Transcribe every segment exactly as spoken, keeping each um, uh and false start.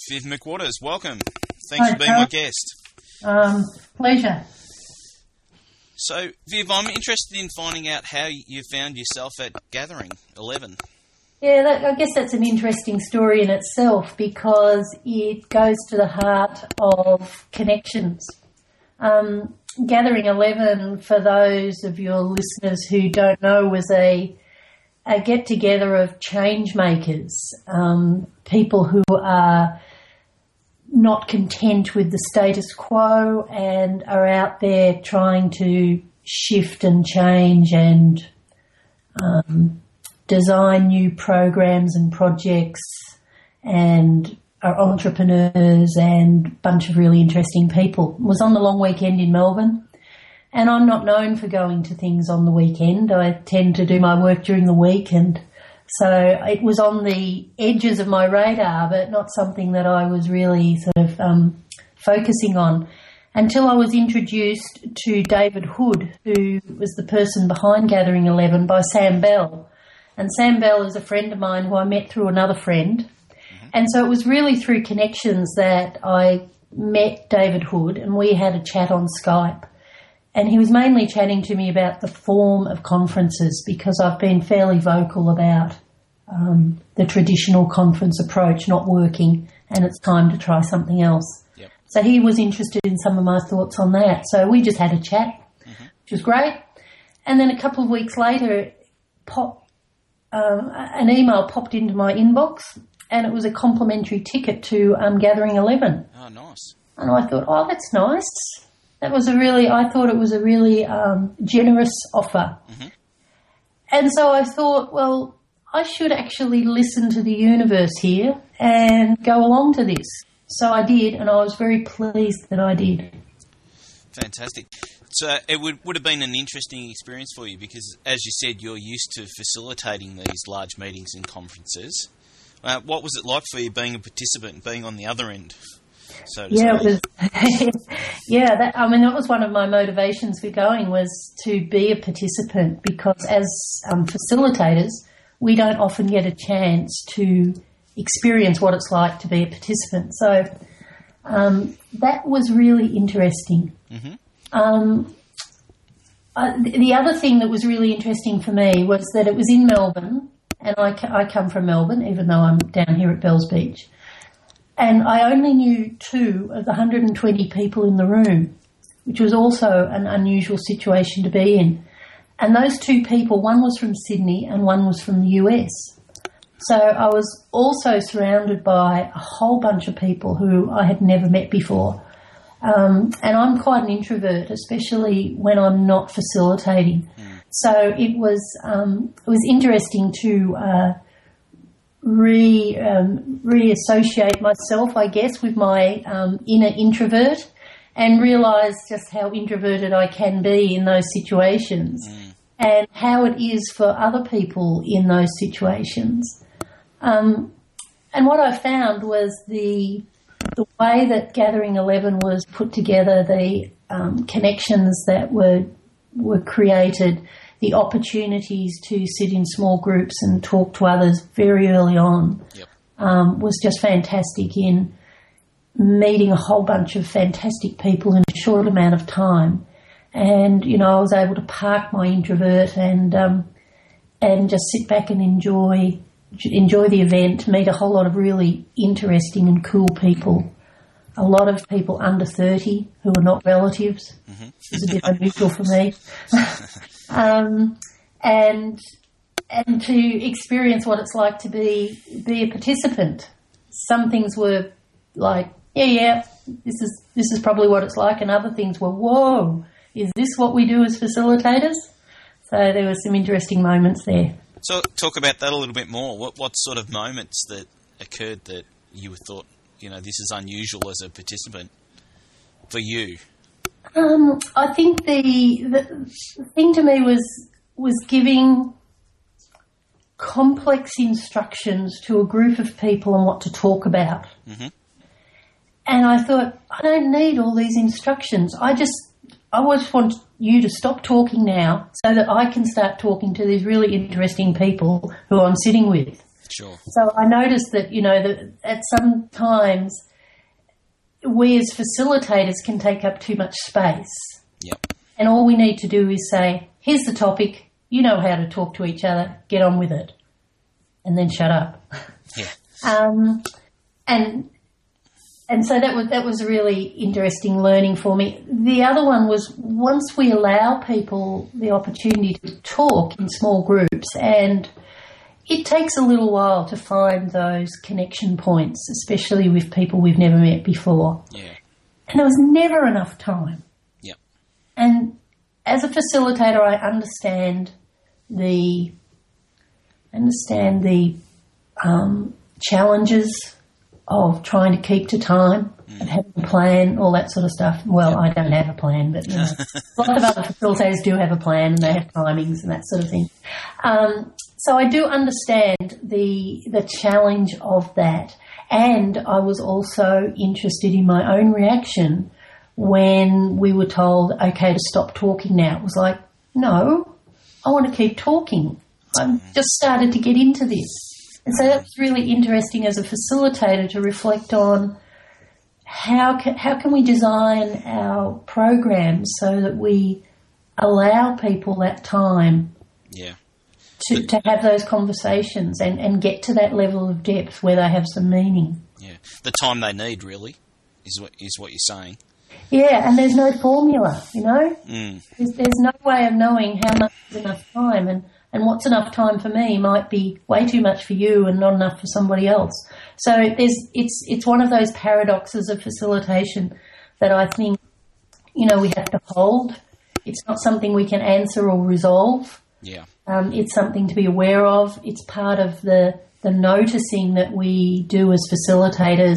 Viv McWatters, welcome. Thanks Hi, for being Carl. my guest. Um, pleasure. So, Viv, I'm interested in finding out how you found yourself at Gathering eleven. Yeah, that, I guess that's an interesting story in itself because it goes to the heart of connections. Um, Gathering eleven, for those of your listeners who don't know, was a, a get-together of change makers, um, people who are not content with the status quo and are out there trying to shift and change and um, design new programs and projects, and are entrepreneurs and a bunch of really interesting people. It was on the long weekend in Melbourne, and I'm not known for going to things on the weekend. I tend to do my work during the week, and so it was on the edges of my radar, but not something that I was really sort of um, focusing on until I was introduced to David Hood, who was the person behind Gathering eleven, by Sam Bell. And Sam Bell is a friend of mine who I met through another friend. Mm-hmm. And so it was really through connections that I met David Hood, and we had a chat on Skype. And he was mainly chatting to me about the form of conferences, because I've been fairly vocal about um, the traditional conference approach not working, and it's time to try something else. Yep. So he was interested in some of my thoughts on that. So we just had a chat, mm-hmm. which was great. And then a couple of weeks later, pop, um, an email popped into my inbox, and it was a complimentary ticket to um, Gathering eleven. Oh, nice. And I thought, oh, that's nice. That was a really, I thought it was a really um, generous offer. Mm-hmm. And so I thought, well, I should actually listen to the universe here and go along to this. So I did, and I was very pleased that I did. Fantastic. So it would would have been an interesting experience for you because, as you said, you're used to facilitating these large meetings and conferences. Uh, what was it like for you being a participant and being on the other end? So to yeah, say? it was, yeah. That, I mean, that was one of my motivations for going, was to be a participant, because as um, facilitators, we don't often get a chance to experience what it's like to be a participant. So um, that was really interesting. Mm-hmm. Um, uh, the other thing that was really interesting for me was that it was in Melbourne, and I, I come from Melbourne, even though I'm down here at Bells Beach. And I only knew two of the one hundred twenty people in the room, which was also an unusual situation to be in. And those two people, one was from Sydney and one was from the U S. So I was also surrounded by a whole bunch of people who I had never met before. Um, and I'm quite an introvert, especially when I'm not facilitating. Mm. So it was um, it was interesting to uh, re um, reassociate myself, I guess, with my um, inner introvert, and realise just how introverted I can be in those situations, mm. and how it is for other people in those situations. Um, and what I found was the the way that Gathering eleven was put together, the um, connections that were were created, the opportunities to sit in small groups and talk to others very early on, yep. um, was just fantastic in meeting a whole bunch of fantastic people in a short amount of time. And, you know, I was able to park my introvert and um, and just sit back and enjoy enjoy the event, meet a whole lot of really interesting and cool people. A lot of people under thirty who are not relatives. Mm-hmm. It was a bit unusual for me. um, and and to experience what it's like to be be a participant. Some things were like, yeah, yeah, this is this is probably what it's like, and other things were, whoa, is this what we do as facilitators? So there were some interesting moments there. So talk about that a little bit more. What what sort of moments that occurred that you thought, you know, this is unusual as a participant for you? Um, I think the, the the thing to me was was giving complex instructions to a group of people on what to talk about. Mm-hmm. And I thought, I don't need all these instructions. I just I just want you to stop talking now so that I can start talking to these really interesting people who I'm sitting with. Sure. So I noticed that, you know, that at some times we as facilitators can take up too much space. Yep. And all we need to do is say, here's the topic, you know how to talk to each other, get on with it. And then shut up. Yeah. um, and and so that was that was really interesting learning for me. The other one was once we allow people the opportunity to talk in small groups, and it takes a little while to find those connection points, especially with people we've never met before. Yeah. And there was never enough time. Yep. And as a facilitator, I understand the understand the um, challenges of trying to keep to time, mm. of having a plan, all that sort of stuff. Well, I don't have a plan, but you know, lots of other facilitators do have a plan, and they have timings and that sort of thing. Um, so I do understand the the challenge of that, and I was also interested in my own reaction when we were told, okay, to stop talking now. It was like, no, I want to keep talking. I've just started to get into this. And so that was really interesting as a facilitator to reflect on how can, how can we design our programs so that we allow people that time yeah. to, to have those conversations and, and get to that level of depth where they have some meaning. Yeah, the time they need really is what is what you're saying. Yeah, and there's no formula, you know. Mm. There's, there's no way of knowing how much is enough time, and, and what's enough time for me might be way too much for you and not enough for somebody else. So there's it's it's one of those paradoxes of facilitation that I think, you know, we have to hold. It's not something we can answer or resolve. Yeah. Um, it's something to be aware of. It's part of the the noticing that we do as facilitators,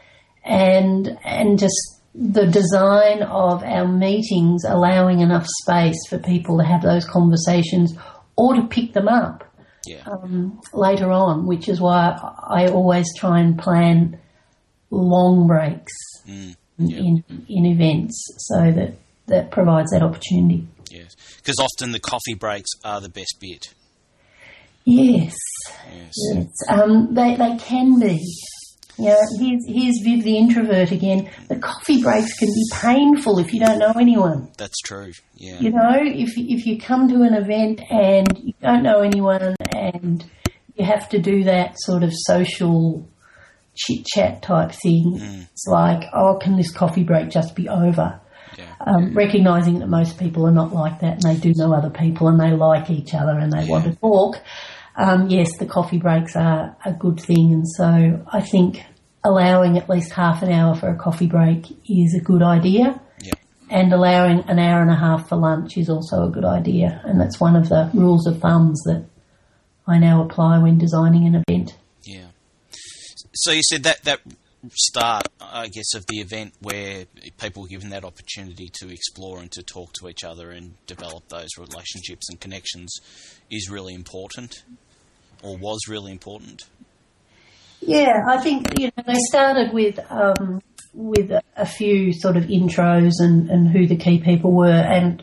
and and just the design of our meetings allowing enough space for people to have those conversations or to pick them up yeah. um, later on, which is why I always try and plan long breaks mm. yeah. in in events so that that provides that opportunity. Yes, because often the coffee breaks are the best bit. Yes, yes, yes. Um, they they can be. You know, here's, here's Viv the introvert again. The coffee breaks can be painful if you don't know anyone. That's true, yeah. You know, if if you come to an event and you don't know anyone and you have to do that sort of social chit-chat type thing, mm. it's like, oh, can this coffee break just be over? Yeah. Um, recognising that most people are not like that, and they do know other people and they like each other and they yeah. want to talk. Um, yes, the coffee breaks are a good thing, and so I think allowing at least half an hour for a coffee break is a good idea, yeah. and allowing an hour and a half for lunch is also a good idea, and that's one of the rules of thumbs that I now apply when designing an event. Yeah. So you said that that start, I guess, of the event where people were given that opportunity to explore and to talk to each other and develop those relationships and connections is really important, or was really important. Yeah, I think, you know, they started with um, with a, a few sort of intros and, and who the key people were, and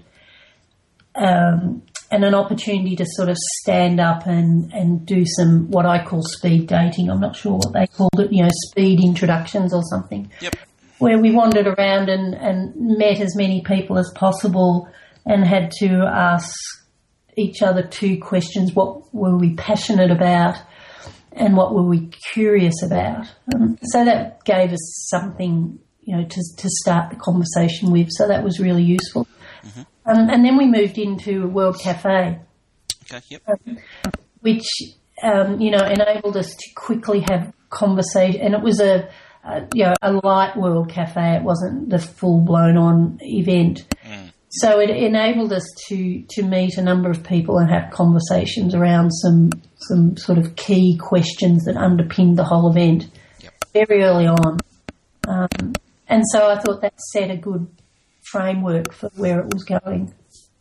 um, and an opportunity to sort of stand up and, and do some what I call speed dating. I'm not sure what they called it, you know, speed introductions or something. Yep. Where we wandered around and, and met as many people as possible and had to ask each other two questions. What were we passionate about and what were we curious about? Um, so that gave us something, you know, to, to start the conversation with. So that was really useful. Mm-hmm. Um, and then we moved into World Cafe, okay, yep. um, which, um, you know, enabled us to quickly have conversation. And it was a, a, you know, a light World Cafe. It wasn't the full-blown on event. Mm. So it enabled us to, to meet a number of people and have conversations around some some sort of key questions that underpinned the whole event yep. very early on. Um, and so I thought that set a good framework for where it was going.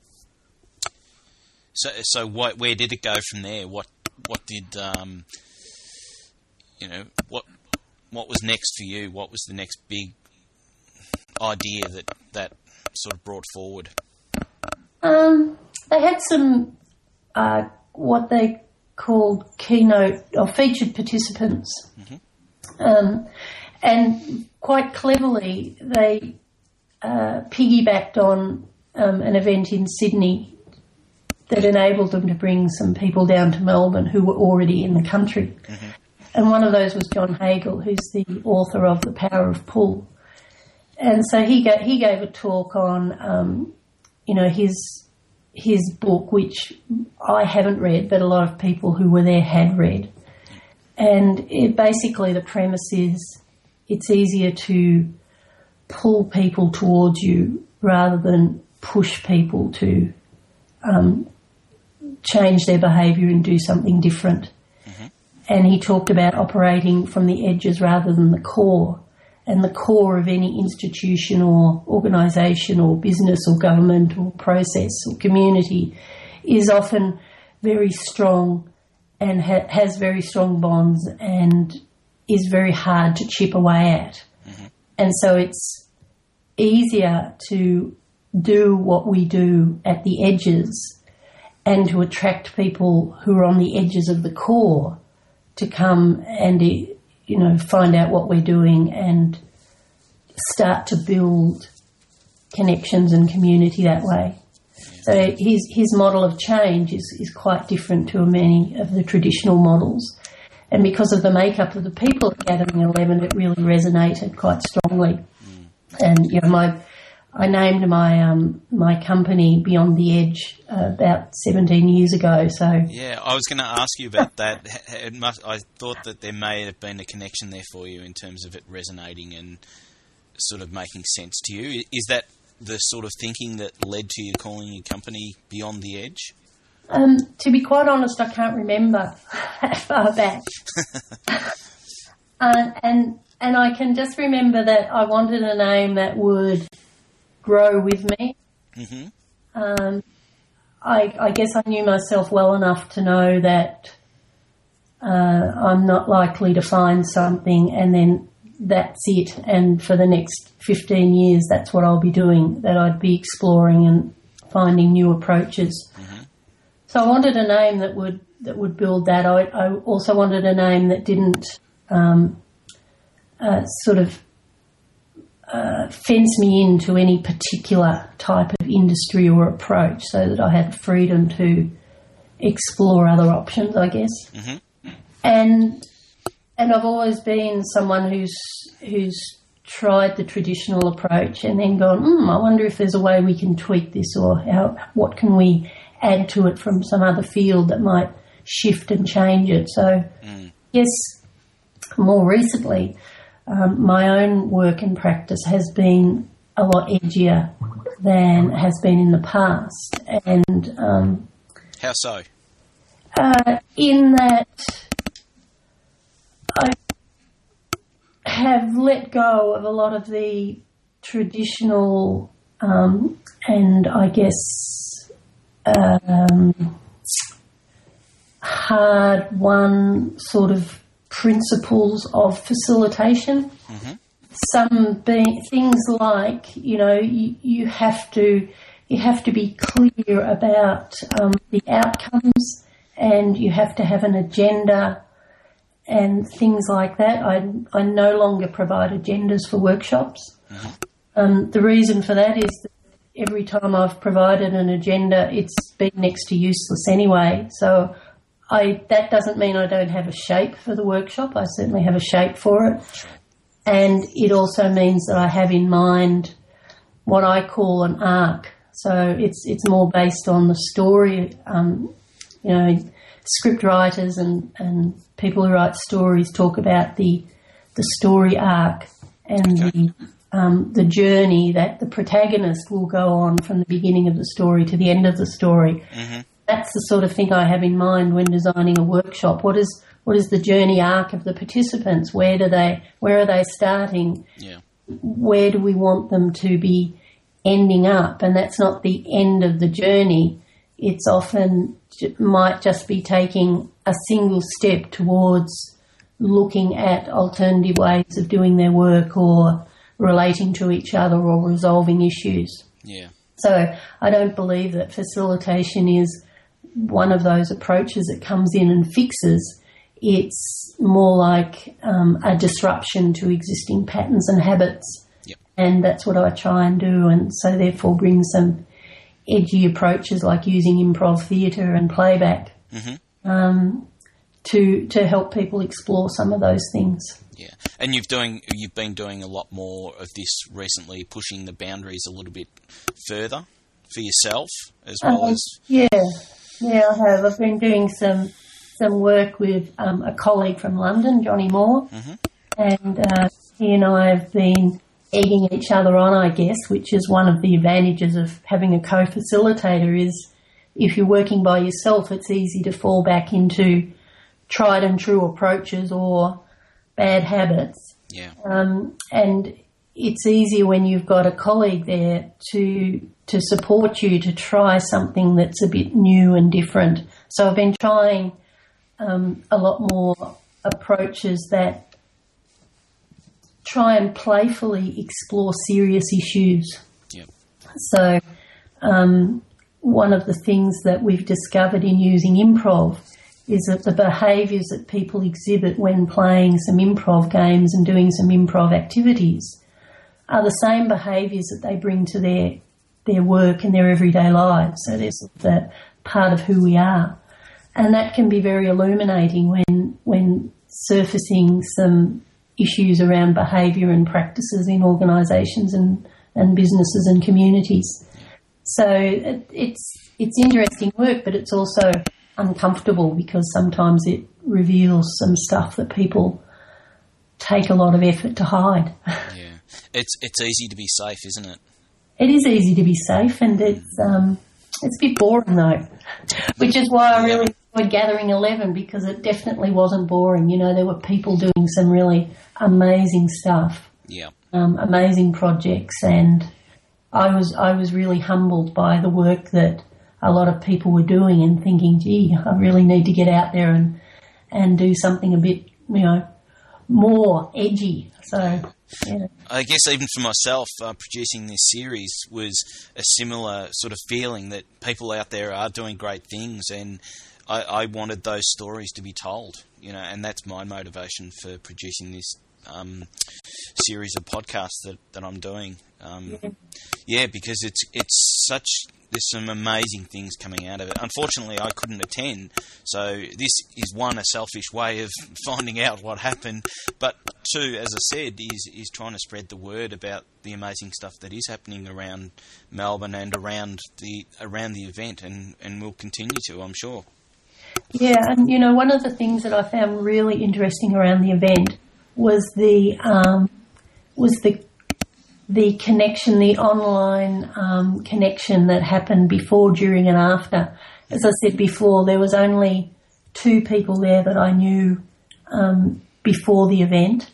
So, so what, where did it go from there? What, what did, um, you know, what, what was next for you? What was the next big idea that that sort of brought forward? Um, they had some uh, what they called Keynote, or Featured Participants. Mm-hmm. Um, and quite cleverly, they uh, piggybacked on um, an event in Sydney that enabled them to bring some people down to Melbourne who were already in the country. Mm-hmm. And one of those was John Hagel, who's the author of The Power of Pull. And so he gave, he gave a talk on, um, you know, his his book, which I haven't read, but a lot of people who were there had read. And it, basically the premise is it's easier to pull people towards you rather than push people to um, change their behaviour and do something different. Mm-hmm. And he talked about operating from the edges rather than the core. And the core of any institution or organisation or business or government or process or community is often very strong and ha- has very strong bonds and is very hard to chip away at. Mm-hmm. And so it's easier to do what we do at the edges and to attract people who are on the edges of the core to come and, you know, find out what we're doing and start to build connections and community that way. So his his model of change is, is quite different to many of the traditional models. And because of the makeup of the people at Gathering eleven, it really resonated quite strongly. Mm. And, you know, my I named my um, my company Beyond the Edge uh, about seventeen years ago. So yeah, I was going to ask you about that. It must, I thought that there may have been a connection there for you in terms of it resonating and sort of making sense to you. Is that the sort of thinking that led to you calling your company Beyond the Edge? Um, to be quite honest, I can't remember that far back. uh, and and I can just remember that I wanted a name that would grow with me. Mm-hmm. Um, I, I guess I knew myself well enough to know that uh, I'm not likely to find something and then that's it, and for the next fifteen years that's what I'll be doing, that I'd be exploring and finding new approaches. Mm-hmm. So I wanted a name that would that would build that. I, I also wanted a name that didn't um, uh, sort of uh, fence me into any particular type of industry or approach, so that I had freedom to explore other options, I guess. Mm-hmm. And And I've always been someone who's who's tried the traditional approach and then gone, hmm, I wonder if there's a way we can tweak this, or how, what can we add to it from some other field that might shift and change it. So, mm. yes, more recently, um, my own work and practice has been a lot edgier than has been in the past. And um, how so? Uh, in that I have let go of a lot of the traditional um, and I guess um, hard-won sort of principles of facilitation. Mm-hmm. Some being things like, you know, you, you have to you have to be clear about um, the outcomes, and you have to have an agenda and things like that. I, I no longer provide agendas for workshops. Mm-hmm. Um, the reason for that is that every time I've provided an agenda, it's been next to useless anyway. So I that doesn't mean I don't have a shape for the workshop. I certainly have a shape for it. And it also means that I have in mind what I call an arc. So it's it's more based on the story. Um, you know, script writers and, and people who write stories talk about the the story arc and okay. the um, the journey that the protagonist will go on from the beginning of the story to the end of the story. Mm-hmm. That's the sort of thing I have in mind when designing a workshop. What is what is the journey arc of the participants? Where do they where are they starting? Yeah. Where do we want them to be ending up? And that's not the end of the journey. It's often might just be taking a single step towards looking at alternative ways of doing their work or relating to each other or resolving issues. Yeah. So I don't believe that facilitation is one of those approaches that comes in and fixes. It's more like um, a disruption to existing patterns and habits. Yep. And that's what I try and do, and so therefore bring some edgy approaches like using improv theatre and playback mm-hmm. um, to to help people explore some of those things. Yeah, and you've doing you've been doing a lot more of this recently, pushing the boundaries a little bit further for yourself as well um, as yeah, yeah. I have. I've been doing some some work with um, a colleague from London, Johnny Moore, mm-hmm. and uh, he and I have been egging each other on, I guess, which is one of the advantages of having a co-facilitator. Is if you're working by yourself, it's easy to fall back into tried and true approaches or bad habits. Yeah. Um, and it's easier when you've got a colleague there to to support you to try something that's a bit new and different. So I've been trying um, a lot more approaches that try and playfully explore serious issues. Yep. So um, one of the things that we've discovered in using improv is that the behaviours that people exhibit when playing some improv games and doing some improv activities are the same behaviours that they bring to their their work and their everyday lives. So there's that part of who we are. And that can be very illuminating when when surfacing some issues around behaviour and practices in organisations and, and businesses and communities. So it, it's it's interesting work, but it's also uncomfortable because sometimes it reveals some stuff that people take a lot of effort to hide. Yeah, it's it's easy to be safe, isn't it? It is easy to be safe, and it's um it's a bit boring though, which is why I really enjoyed Gathering eleven, because it definitely wasn't boring. You know, there were people doing some really amazing stuff, yeah, um, amazing projects, and I was I was really humbled by the work that a lot of people were doing and thinking, gee, I really need to get out there and and do something a bit, you know, more edgy. So, yeah. I guess even for myself, uh, producing this series was a similar sort of feeling that people out there are doing great things, and I, I wanted those stories to be told, you know, and that's my motivation for producing this um, series of podcasts that, that I'm doing. Um, yeah. yeah, because it's it's such... There's some amazing things coming out of it. Unfortunately, I couldn't attend, so this is, one, a selfish way of finding out what happened, but two, as I said, is is trying to spread the word about the amazing stuff that is happening around Melbourne and around the around the event, and, and will continue to, I'm sure. Yeah, and, you know, one of the things that I found really interesting around the event was the um, was the the connection, the online um, connection that happened before, during and after. As I said before, there was only two people there that I knew um, before the event.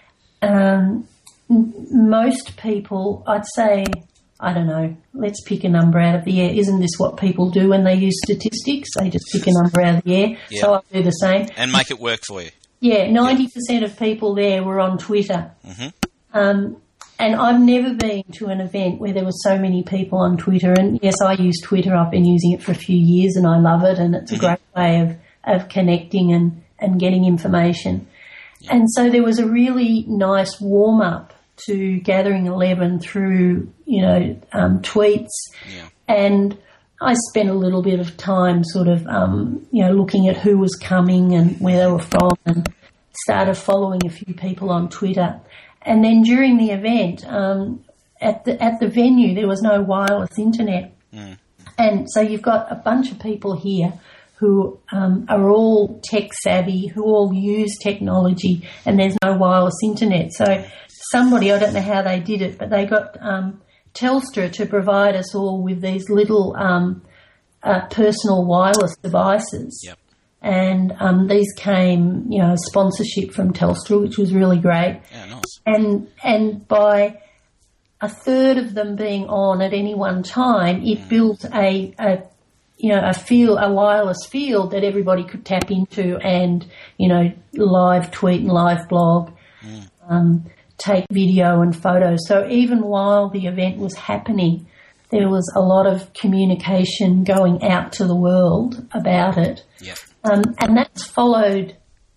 Um, m- most people, I'd say, I don't know, let's pick a number out of the air. Isn't this what people do when they use statistics? They just pick a number out of the air. Yeah. So I do the same. And make it work for you. Yeah, ninety percent of people there were on Twitter. Mm-hmm. Um, And I've never been to an event where there were so many people on Twitter. And yes, I use Twitter. I've been using it for a few years and I love it. And it's a great way of, of connecting and, and getting information. Yeah. And so there was a really nice warm up to Gathering eleven through, you know, um, tweets. Yeah. And I spent a little bit of time sort of, um, you know, looking at who was coming and where they were from, and started following a few people on Twitter. And then during the event, um, at the at the venue, there was no wireless internet. Mm. And so you've got a bunch of people here who um, are all tech savvy, who all use technology, and there's no wireless internet. So somebody, I don't know how they did it, but they got um, Telstra to provide us all with these little um, uh, personal wireless devices. Yep. And um, these came, you know, sponsorship from Telstra, which was really great. Yeah, nice. And and by a third of them being on at any one time, it mm. built a, a you know a field, a wireless field that everybody could tap into, and you know, live tweet and live blog, mm. um, take video and photos. So even while the event was happening, there was a lot of communication going out to the world about it. Yeah. Um, and that's followed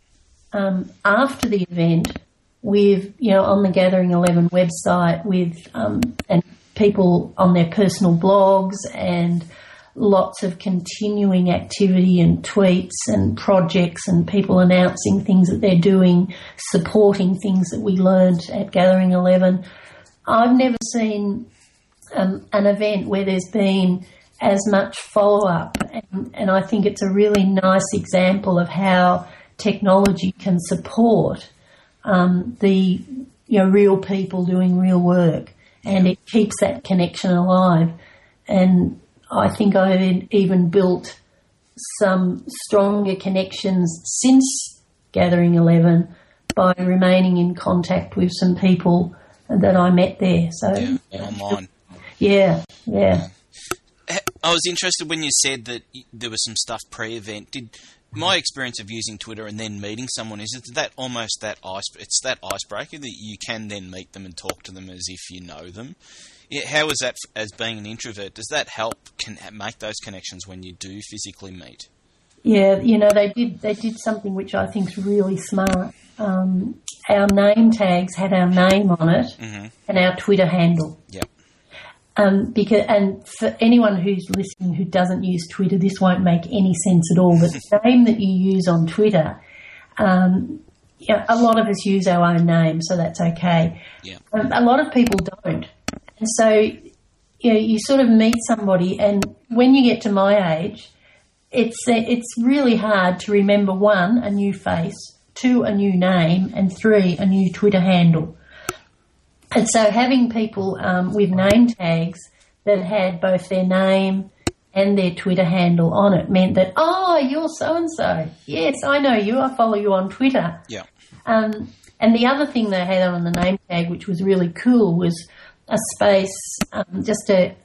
um, after the event with, you know, on the Gathering eleven website with um, and people on their personal blogs and lots of continuing activity and tweets and projects and people announcing things that they're doing, supporting things that we learned at Gathering eleven. I've never seen um, an event where there's been as much follow-up, and, and I think it's a really nice example of how technology can support um, the, you know, real people doing real work, and it keeps that connection alive. And I think I've even built some stronger connections since Gathering eleven by remaining in contact with some people that I met there. So yeah, online. Yeah, yeah. I was interested when you said that there was some stuff pre-event. Did my experience of using Twitter and then meeting someone is that almost that ice it's that icebreaker that you can then meet them and talk to them as if you know them. Yeah, how is that as being an introvert? Does that help can make those connections when you do physically meet? Yeah, you know, they did they did something which I think is really smart. Um, our name tags had our name on it mm-hmm. and our Twitter handle. Yep. Um, because and for anyone who's listening who doesn't use Twitter, this won't make any sense at all. But the name that you use on Twitter, um, you know, a lot of us use our own name, so that's okay. Yeah. Um, a lot of people don't. And so, you know, you sort of meet somebody, and when you get to my age, it's it's really hard to remember, one, a new face, two, a new name, and three, a new Twitter handle. And so having people um, with name tags that had both their name and their Twitter handle on it meant that, oh, you're so-and-so. Yes, I know you. I follow you on Twitter. Yeah. Um, and the other thing they had on the name tag, which was really cool, was a space um, just to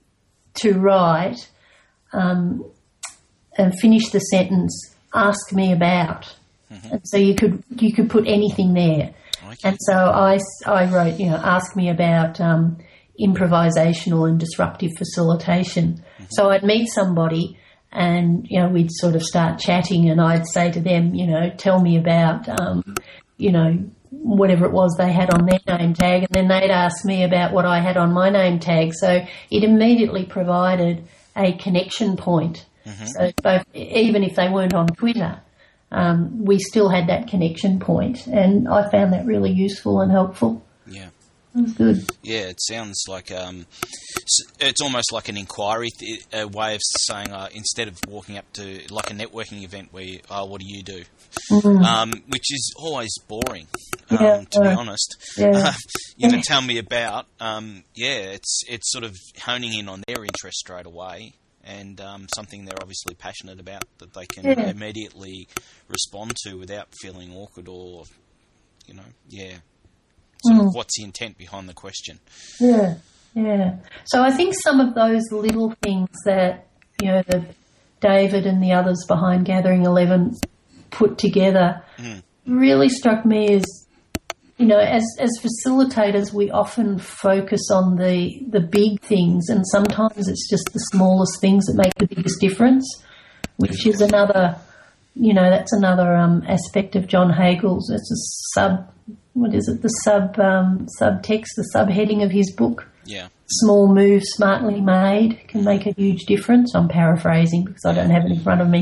to write um, and finish the sentence, ask me about. Mm-hmm. And so you could you could put anything there. Okay. And so I, I wrote, you know, ask me about um, improvisational and disruptive facilitation. Mm-hmm. So I'd meet somebody and, you know, we'd sort of start chatting and I'd say to them, you know, tell me about, um, you know, whatever it was they had on their name tag, and then they'd ask me about what I had on my name tag. So it immediately provided a connection point. Mm-hmm. So both, even if they weren't on Twitter, um, we still had that connection point, and I found that really useful and helpful. Yeah. It was good. Yeah, it sounds like um, it's almost like an inquiry, th- a way of saying uh, instead of walking up to like a networking event where, you, oh, what do you do? Mm-hmm. Um, which is always boring, um, yeah, to uh, be honest. Yeah. Uh, you know, tell me about. Um, yeah, it's it's sort of honing in on their interest straight away, and um, something they're obviously passionate about that they can yeah. immediately respond to without feeling awkward or, you know, yeah. So mm. what's the intent behind the question? Yeah, yeah. So I think some of those little things that, you know, the David and the others behind Gathering eleven put together mm. really struck me as, you know, as as facilitators, we often focus on the the big things, and sometimes it's just the smallest things that make the biggest difference, which is another, you know, that's another um, aspect of John Hagel's. It's a sub... What is it? The sub um, subtext, the subheading of his book. Yeah. Small moves smartly made can make a huge difference. I'm paraphrasing because I don't have it in front of me.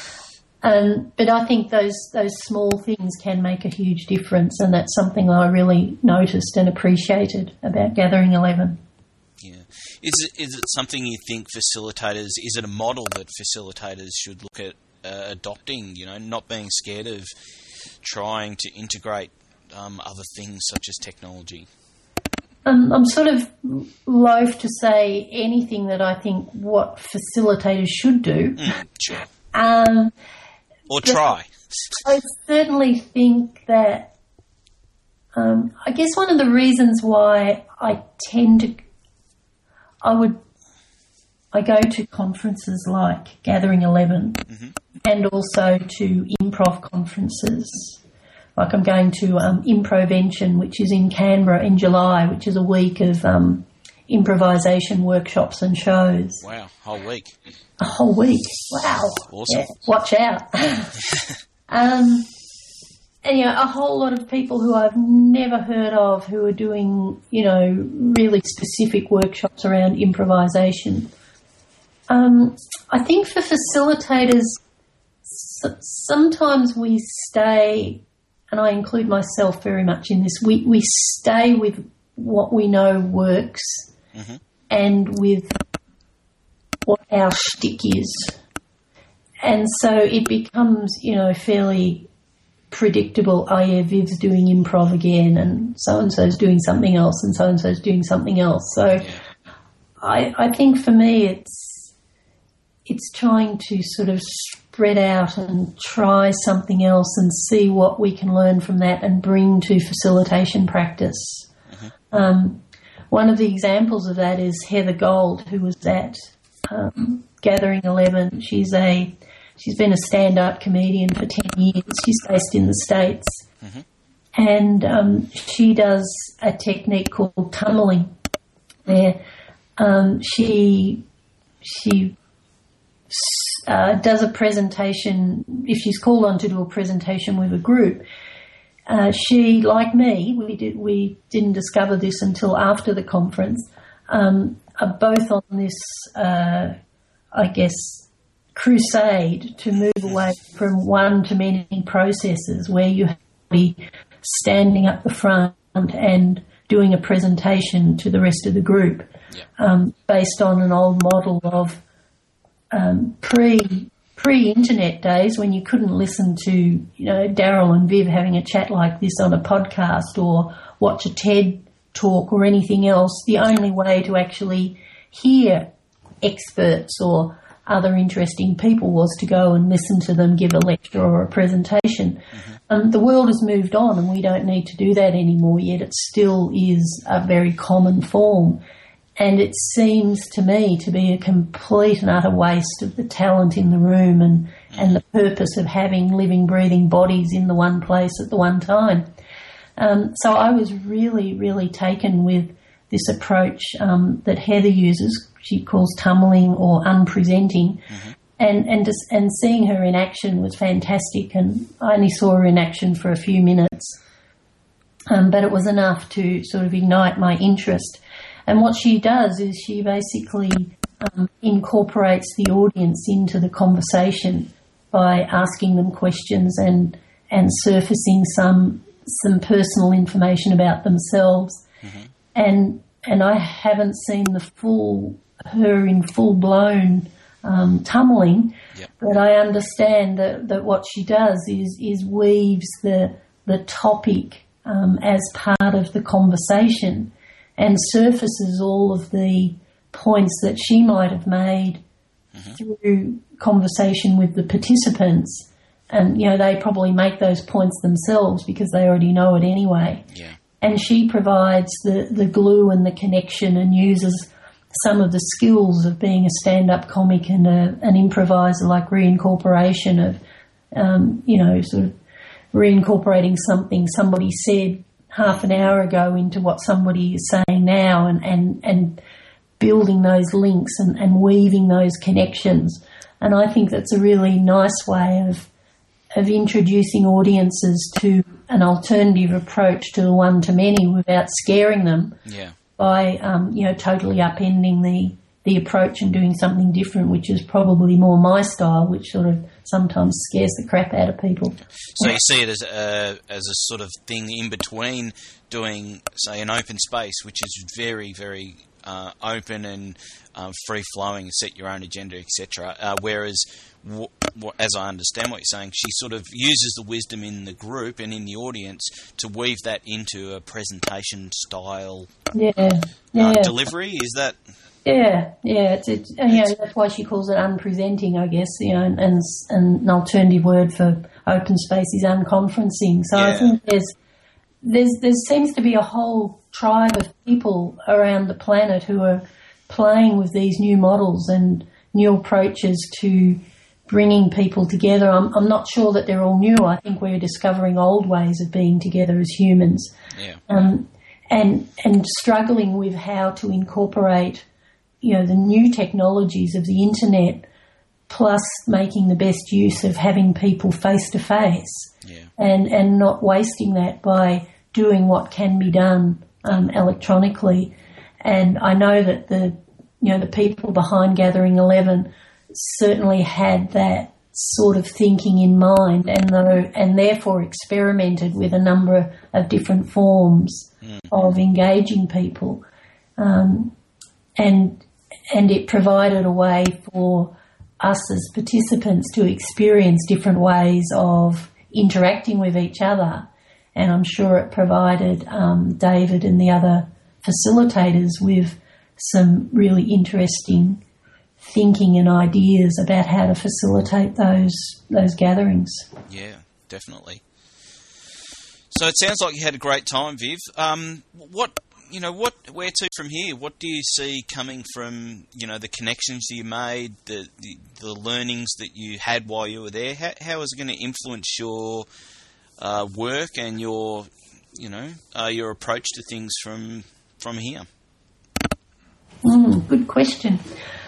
Um, but I think those those small things can make a huge difference, and that's something I really noticed and appreciated about Gathering eleven. Yeah. Is it is it something you think facilitators? Is it a model that facilitators should look at uh, adopting? You know, not being scared of trying to integrate Um, other things such as technology? Um, I'm sort of loath to say anything that I think what facilitators should do. Mm, sure. Um, or try. I certainly think that, um, I guess one of the reasons why I tend to, I would, I go to conferences like Gathering eleven mm-hmm. and also to improv conferences. Like I'm going to um, Improvention, which is in Canberra in July, which is a week of um, improvisation workshops and shows. Wow, whole week. A whole week. Wow. Awesome. Yeah, watch out. um, and, you know, a whole lot of people who I've never heard of who are doing, you know, really specific workshops around improvisation. Um, I think for facilitators, sometimes we stay, and I include myself very much in this, we, we stay with what we know works mm-hmm. and with what our shtick is. And so it becomes, you know, fairly predictable. Oh, yeah, Viv's doing improv again, and so-and-so's doing something else, and so-and-so's doing something else. So yeah. I, I think for me it's it's trying to sort of spread out and try something else and see what we can learn from that and bring to facilitation practice. Mm-hmm. Um, one of the examples of that is Heather Gold, who was at um, Gathering eleven. She's a she's been a stand-up comedian for ten years. She's based in the States, mm-hmm. and um, she does a technique called tunneling, where um, she she. Uh, does a presentation, if she's called on to do a presentation with a group. Uh, she, like me, we, did, we didn't discover this until after the conference, um, are both on this, uh, I guess, crusade to move away from one-to-many processes where you have to be standing up the front and doing a presentation to the rest of the group, yeah. um, based on an old model of Um, pre pre-internet days when you couldn't listen to, you know, Daryl and Viv having a chat like this on a podcast or watch a TED talk or anything else. The only way to actually hear experts or other interesting people was to go and listen to them give a lecture or a presentation. Mm-hmm. Um, the world has moved on and we don't need to do that anymore, yet it still is a very common form. And it seems to me to be a complete and utter waste of the talent in the room and, and the purpose of having living, breathing bodies in the one place at the one time. Um, so I was really, really taken with this approach um, that Heather uses. She calls tumbling or unpresenting. Mm-hmm. And, and, just, and seeing her in action was fantastic. And I only saw her in action for a few minutes. Um, but it was enough to sort of ignite my interest. And what she does is she basically um, incorporates the audience into the conversation by asking them questions and and surfacing some some personal information about themselves. Mm-hmm. And and I haven't seen the full her in full blown um, tumbling, yep. but I understand that, that what she does is is weaves the the topic um, as part of the conversation. And surfaces all of the points that she might have made mm-hmm. through conversation with the participants. And, you know, they probably make those points themselves because they already know it anyway. Yeah. And she provides the, the glue and the connection and uses some of the skills of being a stand-up comic and a, an improviser, like reincorporation of, um, you know, sort of reincorporating something somebody said half an hour ago into what somebody is saying now and, and, and building those links and, and weaving those connections. And I think that's a really nice way of of introducing audiences to an alternative approach to the one-to-many without scaring them yeah. by, um, you know, totally upending the, the approach and doing something different, which is probably more my style, which sort of sometimes scares the crap out of people. So you see it as a, as a sort of thing in between doing, say, an open space, which is very, very uh, open and um, free-flowing, set your own agenda, et cetera. Uh, whereas, w- w- as I understand what you're saying, she sort of uses the wisdom in the group and in the audience to weave that into a presentation style yeah. Yeah. Uh, delivery. Is that... Yeah, yeah, it's, it's you know, that's why she calls it unpresenting, I guess, you know, and, and, and an alternative word for open space is unconferencing. So yeah. I think there's, there's, there seems to be a whole tribe of people around the planet who are playing with these new models and new approaches to bringing people together. I'm, I'm not sure that they're all new. I think we're discovering old ways of being together as humans. Yeah. Um, and and struggling with how to incorporate, you know, the new technologies of the internet, plus making the best use of having people face to face, and and not wasting that by doing what can be done um, electronically. And I know that the you know the people behind Gathering eleven certainly had that sort of thinking in mind, and though and therefore experimented with a number of different forms mm. of engaging people, um, and and it provided a way for us as participants to experience different ways of interacting with each other. And I'm sure it provided um, David and the other facilitators with some really interesting thinking and ideas about how to facilitate those those gatherings. Yeah, definitely. So it sounds like you had a great time, Viv. Um, what you know, what where to from here? What do you see coming from you know the connections you made, the the, the learnings that you had while you were there? How, how is it going to influence your uh, work and your you know uh, your approach to things from from here? Mm, good question.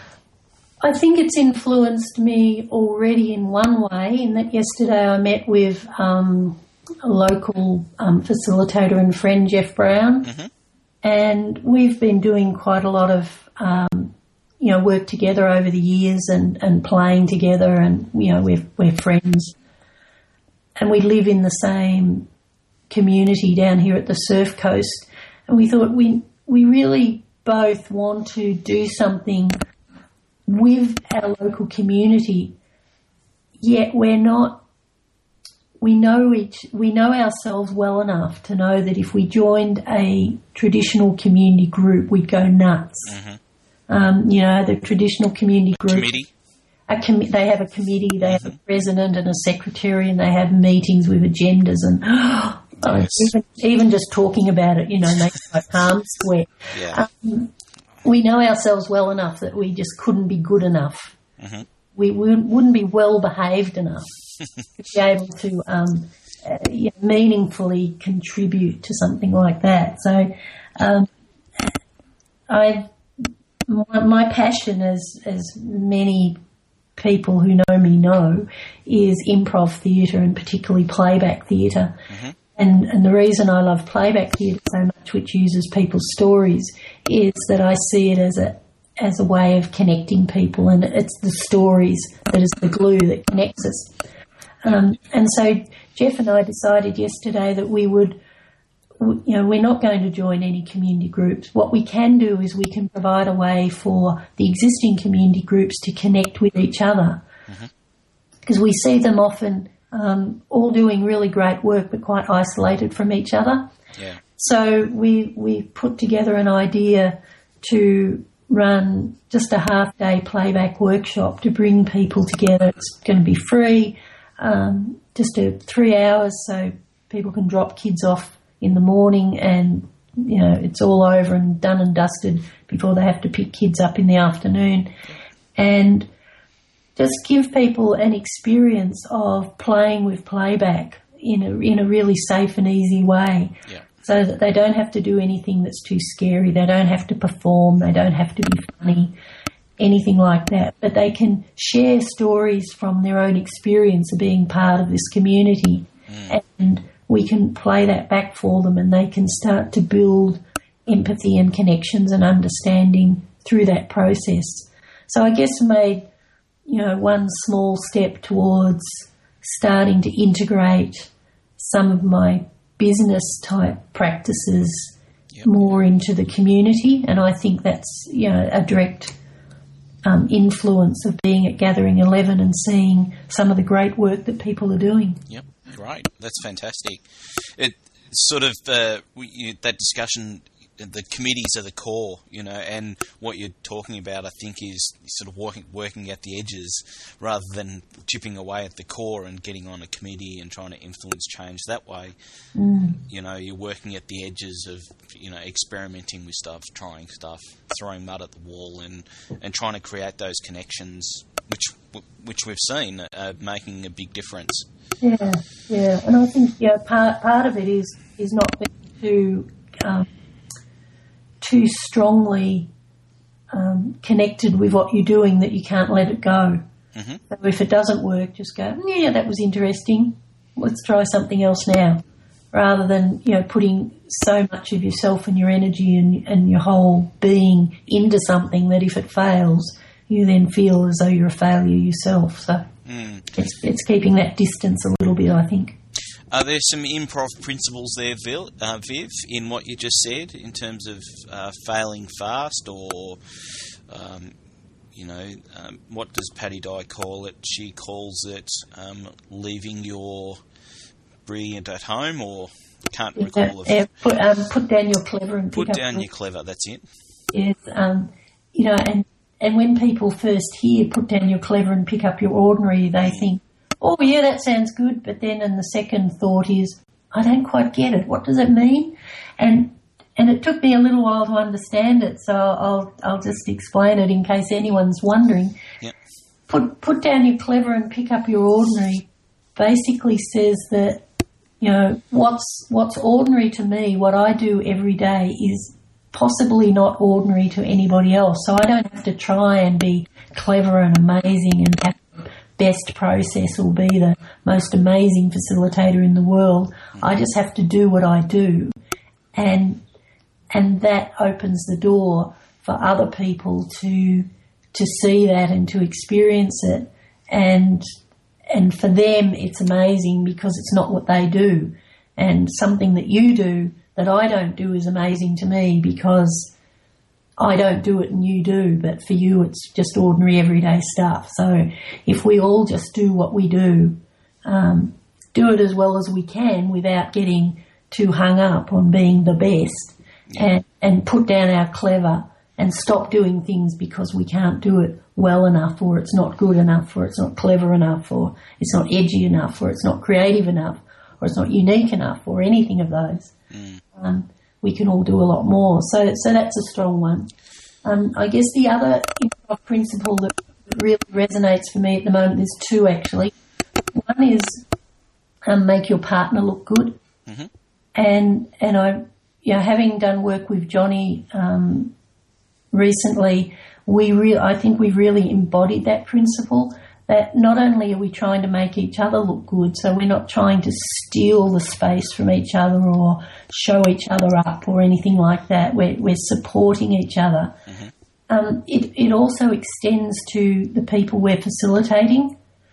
I think it's influenced me already in one way, in that yesterday I met with um, a local um, facilitator and friend, Jeff Brown, mm-hmm. and we've been doing quite a lot of, um, you know, work together over the years and, and playing together, and, you know, we're, we're friends. And we live in the same community down here at the Surf Coast, and we thought we we really both want to do something with our local community, yet we're not, we know each, we know ourselves well enough to know that if we joined a traditional community group, we'd go nuts. Mm-hmm. Um, you know, the traditional community group. Committee? A com- they have a committee, they have a president and a secretary, and they have meetings with agendas, and oh, yes. even, even just talking about it, you know, makes my palms sweat. Yeah. Um, we know ourselves well enough that we just couldn't be good enough. Mm-hmm. We, we wouldn't be well behaved enough to be able to um, uh, you know, meaningfully contribute to something like that. So, um, I my, my passion, as as many people who know me know, is improv theatre, and particularly playback theatre. Mm-hmm. And, and the reason I love playback theatre so much, which uses people's stories, is that I see it as a as a way of connecting people, and it's the stories that is the glue that connects us. Um, and so Jeff and I decided yesterday that we would, you know, we're not going to join any community groups. What we can do is we can provide a way for the existing community groups to connect with each other, because mm-hmm. we see them often Um, all doing really great work, but quite isolated from each other. Yeah. So we we put together an idea to run just a half-day playback workshop to bring people together. It's going to be free, um, just a three hours, so people can drop kids off in the morning, and you know it's all over and done and dusted before they have to pick kids up in the afternoon, and just give people an experience of playing with playback in a in a really safe and easy way, yeah. so that they don't have to do anything that's too scary. They don't have to perform. They don't have to be funny, anything like that. But they can share stories from their own experience of being part of this community, mm. and we can play that back for them, and they can start to build empathy and connections and understanding through that process. So I guess made you know, one small step towards starting to integrate some of my business type practices yep. more into the community. And I think that's, you know, a direct um, influence of being at Gathering eleven and seeing some of the great work that people are doing. Yep, great. That's fantastic. It sort of, uh, we, that discussion, the committees are the core, you know, and what you're talking about, I think, is sort of working, working at the edges rather than chipping away at the core and getting on a committee and trying to influence change that way. Mm. You know, you're working at the edges of, you know, experimenting with stuff, trying stuff, throwing mud at the wall, and, and trying to create those connections, which which we've seen uh, making a big difference. Yeah, yeah, and I think yeah, part part of it is is not being too um, too strongly um, connected with what you're doing that you can't let it go. Mm-hmm. So if it doesn't work, just go, yeah, that was interesting. Let's try something else now. Rather than, you know, putting so much of yourself and your energy and, and your whole being into something that if it fails, you then feel as though you're a failure yourself. So mm. it's, it's keeping that distance a little bit, I think. Are there some improv principles there, Viv, uh, Viv, in what you just said in terms of uh, failing fast or, um, you know, um, what does Paddy Dye call it? She calls it um, leaving your brilliant at home, or can't yeah, recall. Yeah, put, um, put down your clever and put pick down up your clever. That's it. Yes, um, you know, and and when people first hear "put down your clever and pick up your ordinary," they mm. think, "Oh, yeah, that sounds good." But then, in the second thought is, "I don't quite get it. What does it mean?" And and it took me a little while to understand it. So I'll I'll just explain it in case anyone's wondering. Yep. Put put down your clever and pick up your ordinary. Basically says that, you know, what's what's ordinary to me, what I do every day is possibly not ordinary to anybody else. So I don't have to try and be clever and amazing and have the best process or be the most amazing facilitator in the world. I just have to do what I do. And and that opens the door for other people to to see that and to experience it. And And for them, it's amazing because it's not what they do. And something that you do that I don't do is amazing to me because I don't do it and you do. But for you, it's just ordinary everyday stuff. So if we all just do what we do, um, do it as well as we can without getting too hung up on being the best, yeah. and, and put down our clever and stop doing things because we can't do it well enough, or it's not good enough, or it's not clever enough, or it's not edgy enough, or it's not creative enough, or it's not unique enough, or anything of those. Mm. Um, we can all do a lot more. So, so that's a strong one. Um, I guess the other improv principle that really resonates for me at the moment, there's two actually. One is um, make your partner look good, mm-hmm. and and I, you know, having done work with Johnny um, recently. We re- I think we've really embodied that principle, that not only are we trying to make each other look good, so we're not trying to steal the space from each other or show each other up or anything like that. We're, we're supporting each other. Mm-hmm. Um, it, it also extends to the people we're facilitating.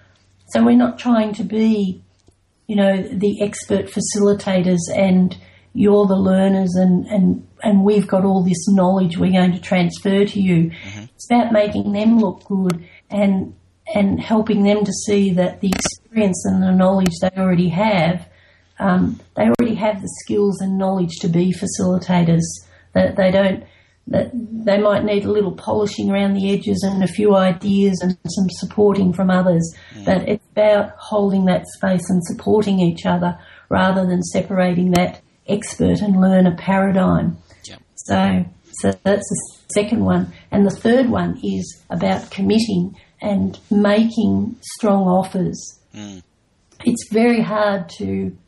So we're not trying to be, you know, the expert facilitators and you're the learners and, and, and we've got all this knowledge we're going to transfer to you. Mm-hmm. It's about making them look good and and helping them to see that the experience and the knowledge they already have, um, they already have the skills and knowledge to be facilitators. That they don't, that they might need a little polishing around the edges and a few ideas and some supporting from others. Mm-hmm. But it's about holding that space and supporting each other rather than separating that expert and learner paradigm. Yep. So, so that's the second one. And the third one is about committing and making strong offers. Mm. It's very hard to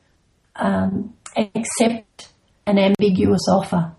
um, accept an ambiguous offer.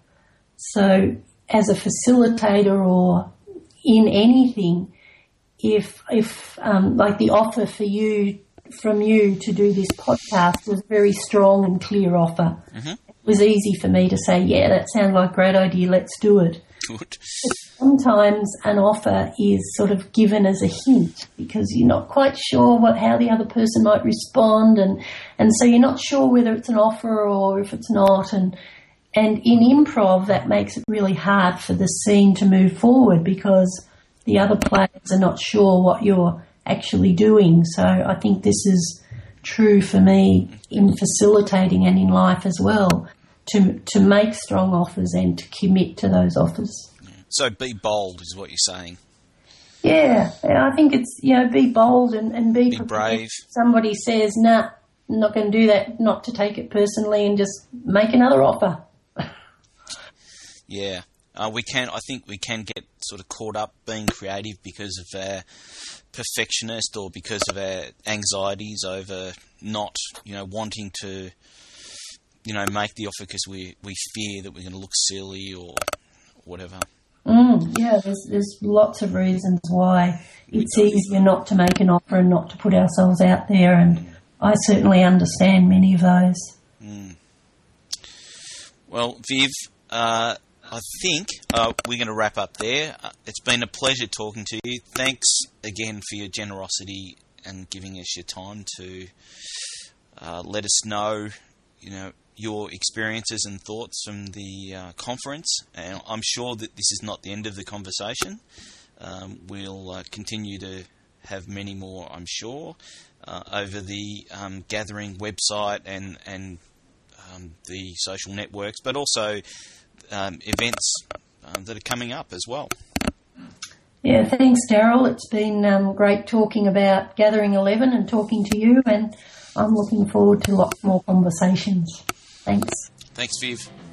So as a facilitator or in anything, if, if um, like the offer for you, from you to do this podcast was a very strong and clear offer. Mm-hmm. It was easy for me to say, yeah, that sounds like a great idea, let's do it. Good. Sometimes an offer is sort of given as a hint because you're not quite sure what how the other person might respond, and, and so you're not sure whether it's an offer or if it's not. And and in improv, that makes it really hard for the scene to move forward because the other players are not sure what you're actually doing. So I think this is true for me in facilitating and in life as well, to to make strong offers and to commit to those offers. So be bold is what you're saying. Yeah, I think it's, you know, be bold and, and be, be brave. If somebody says, nah, I'm not going to do that, not to take it personally and just make another offer. Yeah, uh, we can. I think we can get sort of caught up being creative because of our perfectionist or because of our anxieties over not, you know, wanting to, you know, make the offer because we we fear that we're going to look silly or whatever. Mm, yeah, there's, there's lots of reasons why it's easier not to make an offer and not to put ourselves out there, and I certainly understand many of those. Mm. Well, Viv, uh, I think uh, we're going to wrap up there. Uh, it's been a pleasure talking to you. Thanks again for your generosity and giving us your time to uh, let us know, you know, your experiences and thoughts from the uh, conference. And I'm sure that this is not the end of the conversation. Um, we'll uh, continue to have many more, I'm sure, uh, over the um, Gathering website and and um, the social networks, but also um, events um, that are coming up as well. Yeah, thanks, Daryl. It's been um, great talking about Gathering eleven and talking to you, and I'm looking forward to lots more conversations. Thanks. Thanks, Viv.